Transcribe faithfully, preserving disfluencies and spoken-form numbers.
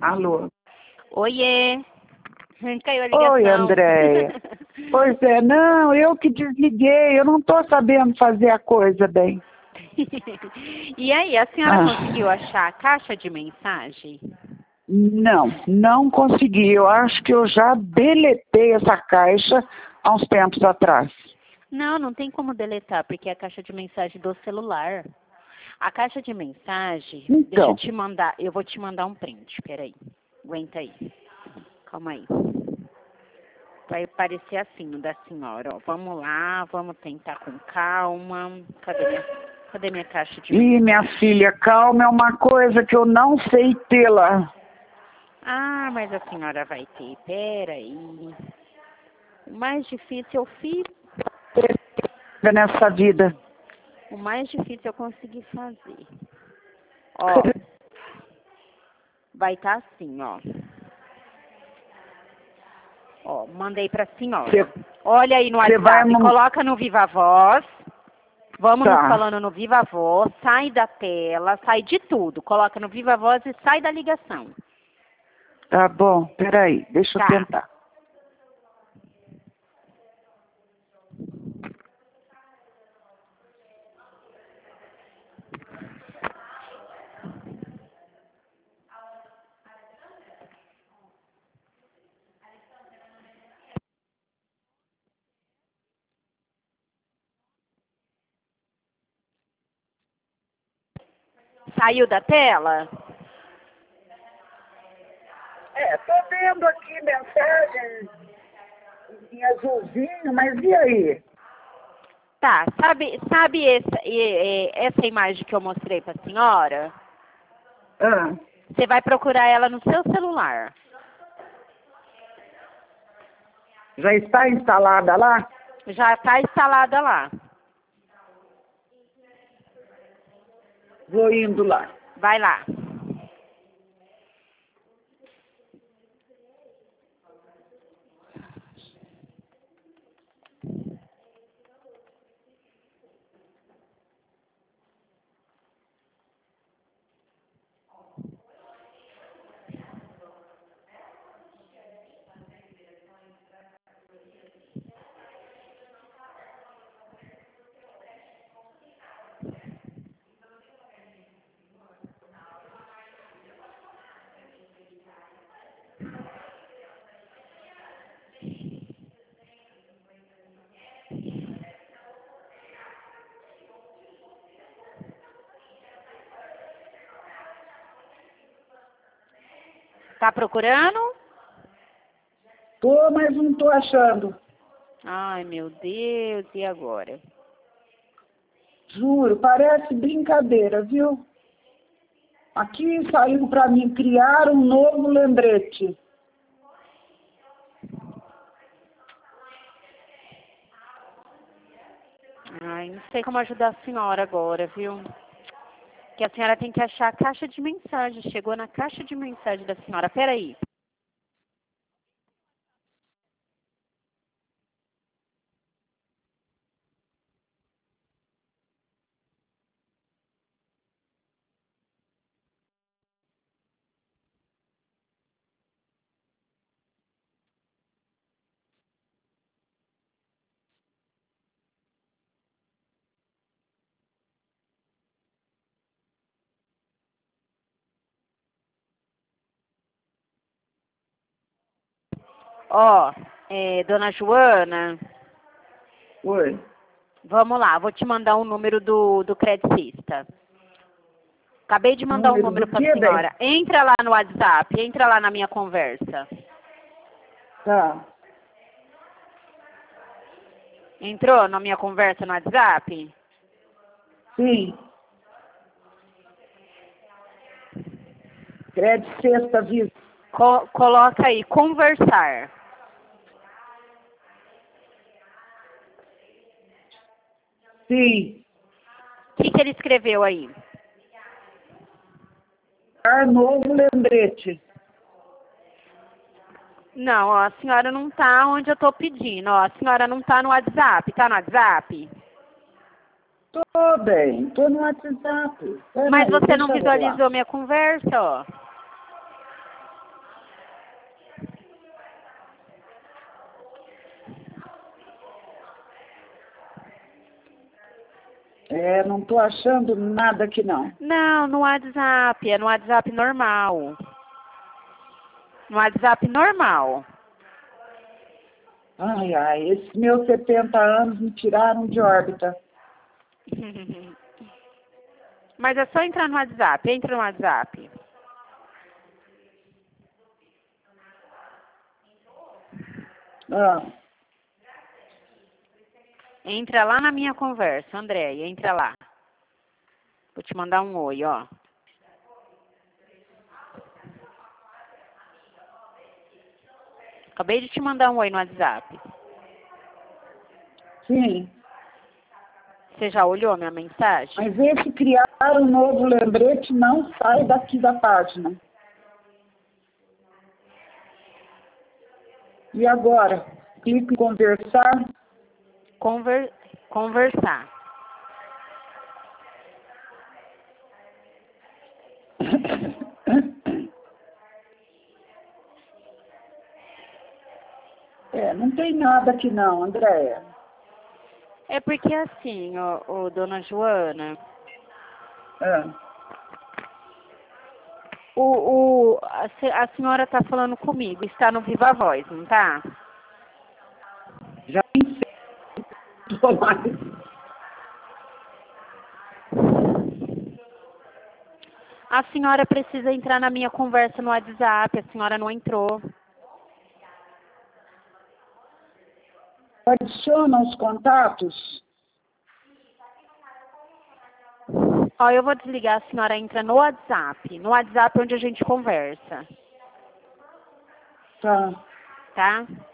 Alô? Oiê. Caiu a ligação. Oi, Andréia. Pois é, não, eu que desliguei, eu não estou sabendo fazer a coisa bem. E aí, a senhora Ah. conseguiu achar a caixa de mensagem? Não, não consegui. Eu acho que eu já deletei essa caixa há uns tempos atrás. Não, não tem como deletar, porque é a caixa de mensagem do celular. A caixa de mensagem, Então. deixa eu te mandar, eu vou te mandar um print, peraí. Aguenta aí. Calma aí. Vai parecer assim no da senhora, ó. Vamos lá, vamos tentar com calma. Cadê minha, cadê minha caixa de mensagem? Ih, minha filha, calma, é uma coisa que eu não sei tê-la. Ah, mas a senhora vai ter, peraí. O mais difícil eu fiz. Nessa vida. O mais difícil eu consegui fazer. Ó. Vai estar assim, ó. Ó, mandei pra senhora. Cê, Olha aí no WhatsApp, vai... coloca no Viva Voz. Vamos tá. nos falando no Viva Voz. Sai da tela, sai de tudo. Coloca no Viva Voz e sai da ligação. Tá bom, peraí, deixa tá. eu tentar. Saiu da tela? É, tô vendo aqui mensagem em azulzinho, mas e aí? Tá, sabe, sabe essa, essa imagem que eu mostrei pra senhora? Ah. Você vai procurar ela no seu celular. Já está instalada lá? Já está instalada lá. Vou indo lá. Vai lá. Tá procurando? Tô, mas não tô achando. Ai, meu Deus, e agora? Juro, parece brincadeira, viu? Aqui saiu para mim criar um novo lembrete. Ai, não sei como ajudar a senhora agora, viu? Que a senhora tem que achar a caixa de mensagem. Chegou na caixa de mensagem da senhora. Peraí. Ó, é, dona Joana. Oi. Vamos lá, vou te mandar um número do, do credicista. Acabei de mandar número um número para a senhora. Bem? Entra lá no WhatsApp, entra lá na minha conversa. Tá. Entrou na minha conversa no WhatsApp? Sim. Crédito sexta vista. Co coloca aí, conversar. Sim. O que, que ele escreveu aí? Novo lembrete. Não, ó, a senhora não tá onde eu tô pedindo. Ó, a senhora não tá no WhatsApp. Tá no WhatsApp? Tô bem, tô no WhatsApp. Pera Mas aí, você não visualizou minha conversa, ó. É, não tô achando nada aqui não. Não, no WhatsApp, é no WhatsApp normal. No WhatsApp normal. Ai, ai, esses meus setenta anos me tiraram de órbita. Mas é só entrar no WhatsApp, entra no WhatsApp. Ah, Entra lá na minha conversa, Andréia, entra lá. Vou te mandar um oi, ó. Acabei de te mandar um oi no WhatsApp. sim. Você já olhou a minha mensagem? Mas esse criar um novo lembrete não sai daqui da página. E agora? Clico em conversar. Conver... Conversar. É, não tem nada aqui não, Andréia. É porque assim, ô, ô, dona Joana, É. o, o, a, se- a senhora está falando comigo, está no Viva Voz, não tá? Já pensei mais. A senhora precisa entrar na minha conversa no WhatsApp, a senhora não entrou. Adiciona os contatos. Ó, eu vou desligar, a senhora entra no WhatsApp, no WhatsApp onde a gente conversa, Tá. tá?